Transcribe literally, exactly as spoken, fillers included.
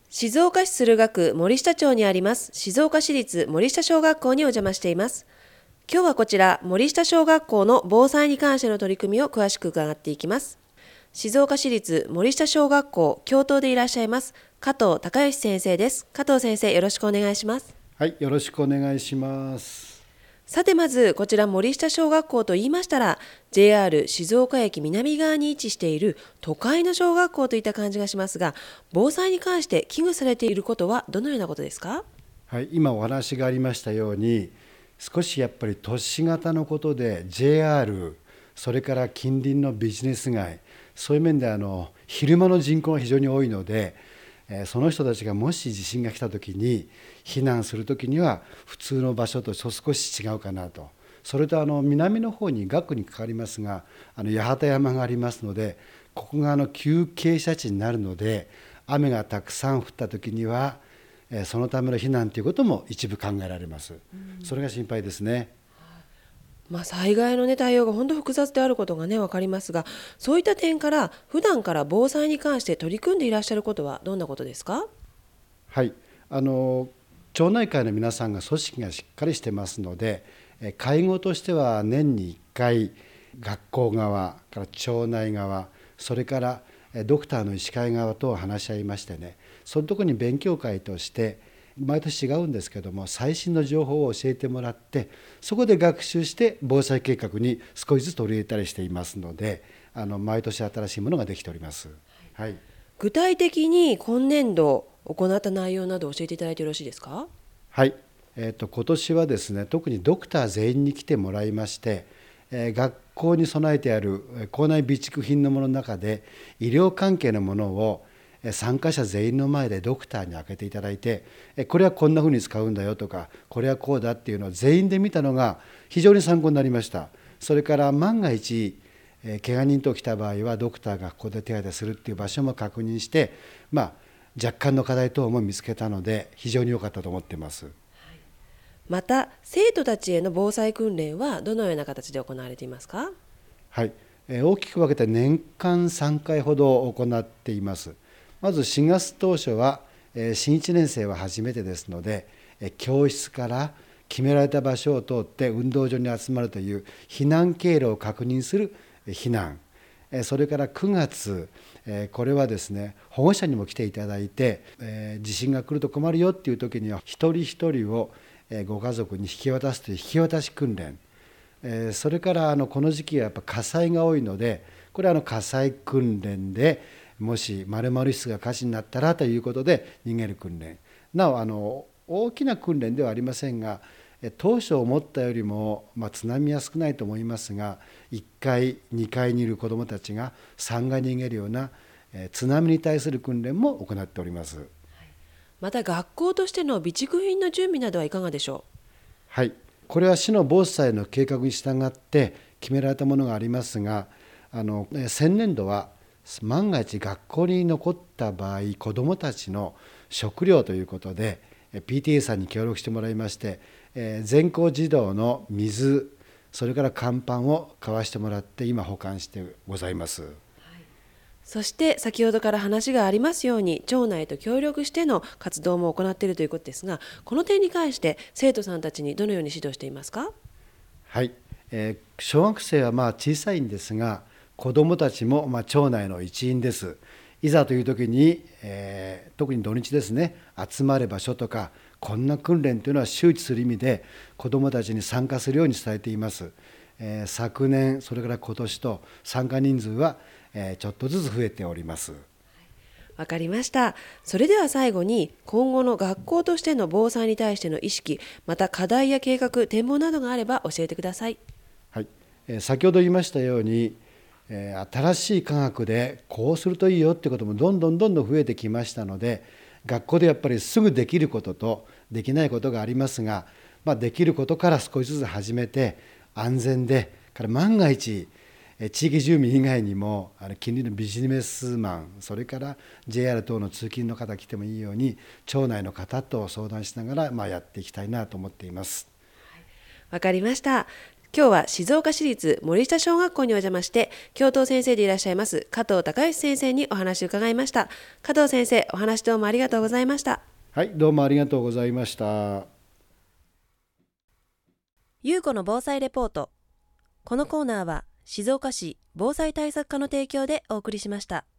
静岡市駿河区森下町にあります静岡市立森下小学校にお邪魔しています。今日はこちら森下小学校の防災に関しての取り組みを詳しく伺っていきます。静岡市立森下小学校教頭でいらっしゃいます加藤孝義先生です。加藤先生、よろしくお願いします。 はい、よろしくお願いします。 さて、まずこちら森下小学校と言いましたら ジェイアール 静岡駅南側に位置している都会の小学校といった感じがしますが、防災に関して危惧されていることはどのようなことですか？ はい、今お話がありましたように、少しやっぱり都市型のことで ジェイアール、それから近隣のビジネス街、そういう面であの昼間の人口が非常に多いので、その人たちがもし地震が来た時に避難する時には普通の場所と少し違うかなと。それとあの南の方に岳にかかりますが、あの八幡山がありますので、ここがあの急傾斜地になるので、雨がたくさん降った時にはそのための避難ということも一部考えられます。それが心配ですね。 まあ、災害の、ね、対応が本当複雑であることがね分かりますが、そういった点から普段から防災に関して取り組んでいらっしゃることはどんなことですか？ はい、あの町内会の皆さんが組織がしっかりしてますので、会合としては年にいっかい学校側から町内側、それからドクターの医師会側と話し合いましてね、そのところに勉強会として毎年違うんですけども、最新の情報を教えてもらって、そこで学習して防災計画に少しずつ取り入れたりしていますので、あの毎年新しいものができております。はい、 具体的に今年度行った内容など教えていただいてよろしいですか？ はい、えー、と今年はですね、特にドクター全員に来てもらいまして、えー、学校に備えてある校内備蓄品のものの中で医療関係のものを参加者全員の前でドクターに開けていただいて、これはこんなふうに使うんだよとか、これはこうだっていうのを全員で見たのが非常に参考になりました。それから万が一怪我人と来た場合はドクターがここで手当てするっていう場所も確認して、まあ、若干の課題等も見つけたので非常に良かったと思っています。 また生徒たちへの防災訓練はどのような形で行われていますか？ はい、大きく分けて年間さんかいほど行っています。まずしがつ当初は新いちねん生は初めてですので、教室から決められた場所を通って運動場に集まるという避難経路を確認する避難、それからくがつ、これはですね、保護者にも来ていただいて、地震が来ると困るよっていう時には一人一人をご家族に引き渡すという引き渡し訓練、それからあのこの時期はやっぱ火災が多いので、これはあの火災訓練でもし〇〇室が火事になったらということで逃げる訓練。なおあの大きな訓練ではありませんが、当初思ったよりも、まあ、津波は少ないと思いますが、いっかいにかいにいる子どもたちがさんがいに逃げるような津波に対する訓練も行っております。 また学校としての備蓄品の準備などはいかがでしょう？ はい、これは市の防災の計画に従って決められたものがありますが、あの先年度は万が一学校に残った場合、子どもたちの食料ということで ピーティーエー さんに協力してもらいまして、全校児童の水、それから乾パンを買わしてもらって今保管してございます。はい、 そして先ほどから話がありますように町内と協力しての活動も行っているということですが、この点に関して生徒さんたちにどのように指導していますか？ はい、えー、小学生はまあ小さいんですが、子どもたちもまあ町内の一員です。いざという時に、えー、特に土日ですね、集まる場所とかこんな訓練というのは周知する意味で子どもたちに参加するように伝えています。えー、昨年それから今年と参加人数は、えー、ちょっとずつ増えております。 わかりました。それでは最後に今後の学校としての防災に対しての意識、また課題や計画、展望などがあれば教えてください。 はい、えー、先ほど言いましたように、えー、新しい科学でこうするといいよってこともどんどんどんどん増えてきましたので、学校でやっぱりすぐできることとできないことがありますが、まあ、できることから少しずつ始めて安全で、から万が一地域住民以外にも近隣のビジネスマン、それから ジェイアール 等の通勤の方来てもいいように町内の方と相談しながらまあやっていきたいなと思っています。 わかりました。 今日は静岡市立森下小学校にお邪魔して、教頭先生でいらっしゃいます加藤隆義先生にお話を伺いました。加藤先生、お話どうもありがとうございました。 はい、どうもありがとうございました。 ゆうこの防災レポート。このコーナーは静岡市防災対策課の提供でお送りしました。